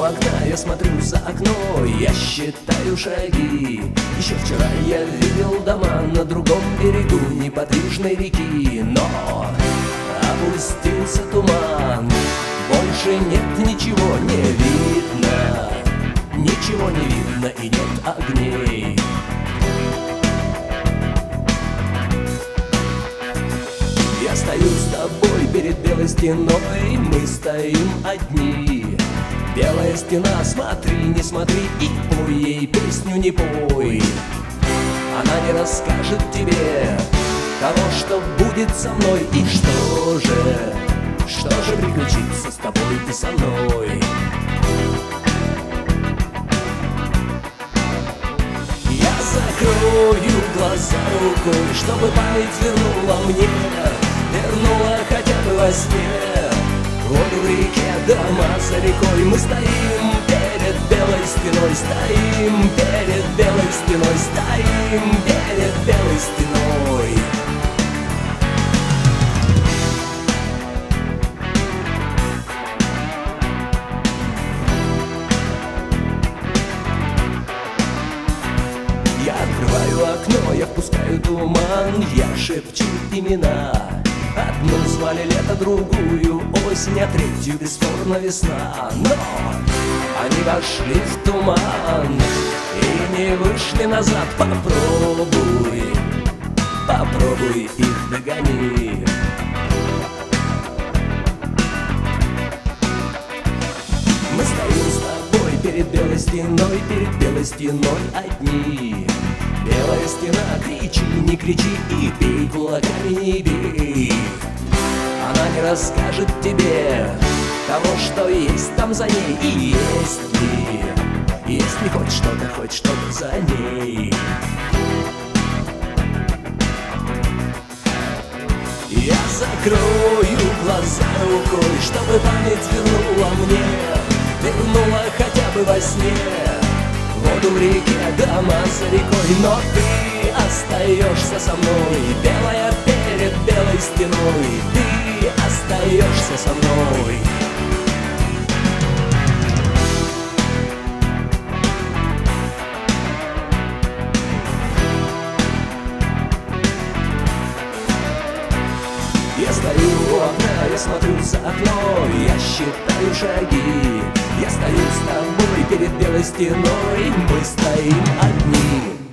окна, я смотрю за окно, я считаю шаги. Еще вчера я видел дома на другом берегу неподвижной реки, но опустился туман, больше нет ничего не видно, ничего не видно и нет огней. Я стою с тобой перед белой стеной, мы стоим одни. Белая стена, смотри, не смотри и пой ей песню не пой. Она не расскажет тебе того, что будет со мной. И что же приключится с тобой и со мной? Я закрою глаза рукой, чтобы память вернула мне, вернула хотя бы во сне воду в реке, дома за рекой. Мы стоим перед белой стеной, стоим перед белой стеной, стоим перед белой стеной. Я открываю окно, я впускаю туман, я шепчу имена. Одну звали лето, другую осень, а третью бесспорно весна. Но они вошли в туман и не вышли назад. Попробуй, попробуй их догони. Мы стоим с тобой перед белой стеной одни. Белая стена, кричи, не кричи и бей кулаками, не бей. Она не расскажет тебе того, что есть там за ней. И есть ли хоть что-то за ней? Я закрою глаза рукой, чтобы память вернула мне, вернула хотя бы во сне воду в реке, дома за рекой. Но ты остаешься со мной, белая перед белой стеной. Ты остаешься со мной. Я стою у окна, я смотрю за окно, я считаю шаги. Я стою с тобой перед белой стеной, мы стоим одни.